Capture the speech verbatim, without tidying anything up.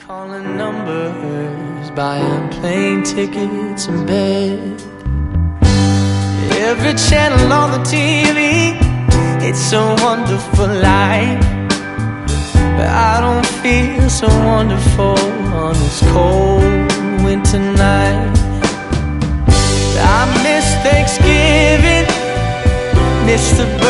Calling numbers, buying plane tickets in bed. Every channel on the T V, it's a wonderful life. But I don't feel so wonderful on this cold winter night. I miss Thanksgiving, miss the